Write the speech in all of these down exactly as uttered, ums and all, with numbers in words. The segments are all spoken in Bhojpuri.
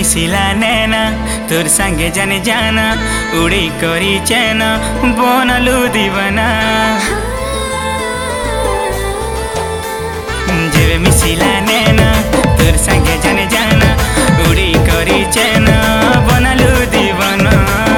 मिसिला नैना तोर संगे जाने जाना उड़ी करी चैना बनलू दीवाना जेबे मिसिला नैना तोर संगे जाने जाना उड़ी करी चैना बनलू दीवाना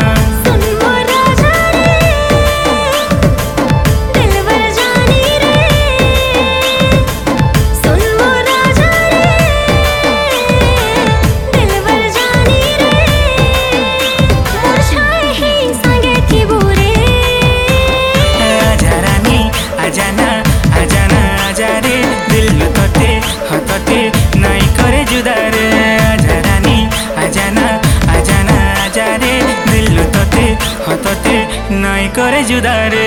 नहीं करे जुदा रे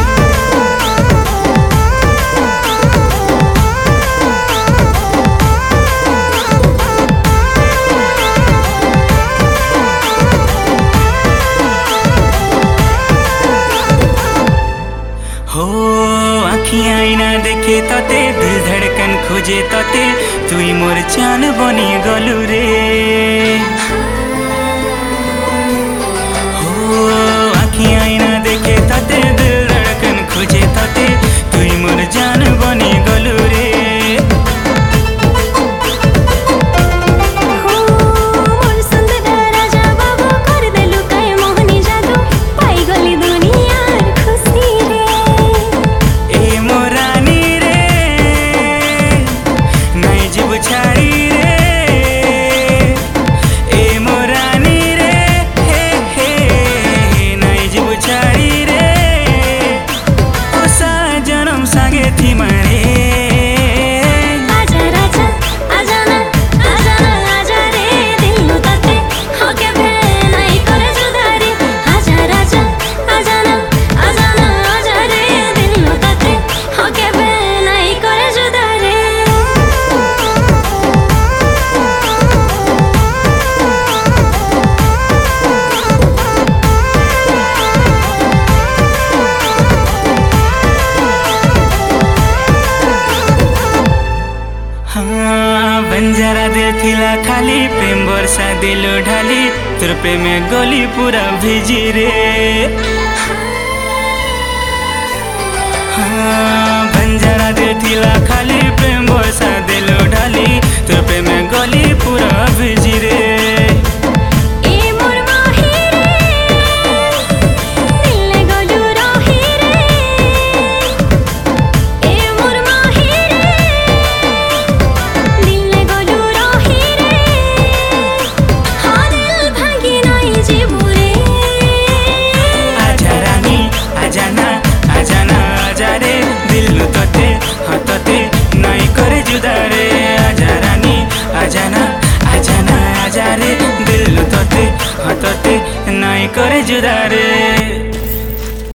हो आँखियाँ आईना देखे तते दिल धड़कन खोजे तते तुई मोर चान बनी गलू रे आईना देखे तते दिल धड़कन खोजे तते तुई मोर जान बनी गलू रे ए मोरानी रे नहीं जीव छाड़ी रे ए मोरानी रे हे हे नहीं जीव छाड़ी रे ओसा जन्म सागे थी मारे आजा राजा आजा ना आजा ना आजा रे दिल तते होके भे नहीं करे जुदा रे आजा राजा आजा ना आजा ना आजा रे दिल तते होके भे नहीं करे जुदा रे हाँ बंजारा दिल थिला खाली प्रेम बरसा दिलो ढाली तोर प्रेम में गली पूरा भिजी रे हाँ बंजारा दिल थिला खाली प्रेम बरसा दिलो ढाली तोर प्रेम में गली